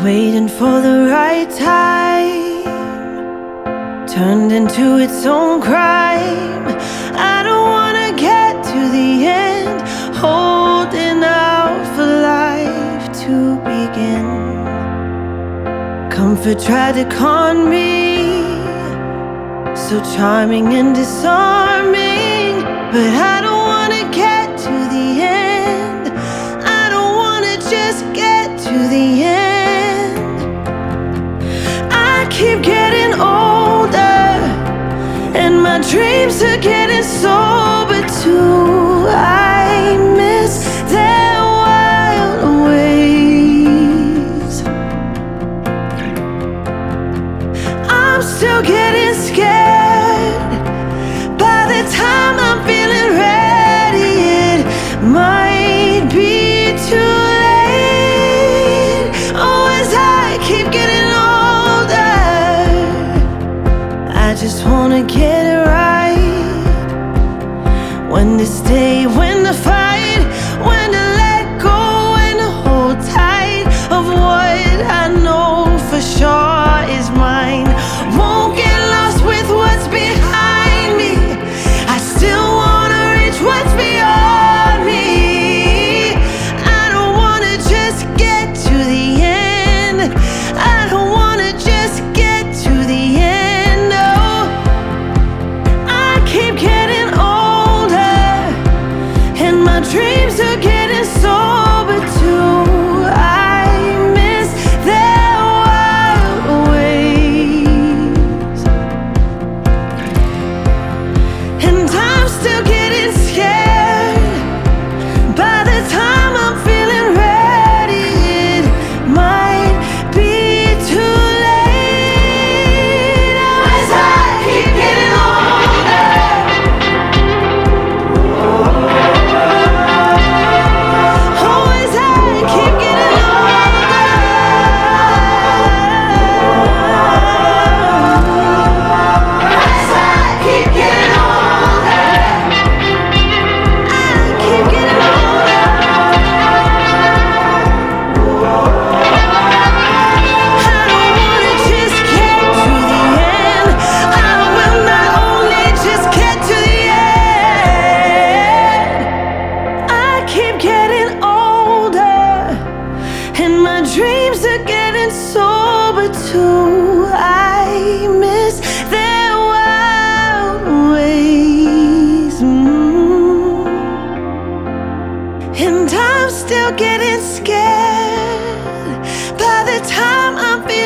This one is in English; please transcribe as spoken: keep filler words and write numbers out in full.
waiting for the right time turned into its own crime. I don't wanna get to the end, holding out for life to begin. Comfort tried to con me, so charming and disarming, but I don't wanna get to the end. I don't wanna just get to the end. I keep getting older, and my dreams are getting sober too. I miss their wild ways. I'm still getting scared. By the time I'm feeling ready, it might be too late. Oh, as I keep getting older, I just wanna get it right. When to stay, when to fight, when to let go, when to hold tight of what I know for sure is mine. Won't get lost with what's behind me. I still wanna reach what's beyond me. I don't wanna just get to the end. I don't wanna just get to the end. No, I keep getting older, and my dreams are getting sober too. I miss their wild ways, and I'm still getting scared. By the time I'm feeling ready, it might be too late. As I keep getting older, oh, as I keep getting older, as I keep getting older, I keep getting older. I don't wanna just get to the end. I will not only just get to the end. I keep getting older, and my dreams are getting sober too. I miss their wild ways, mm. and I'm still getting scared. By the time I'm feeling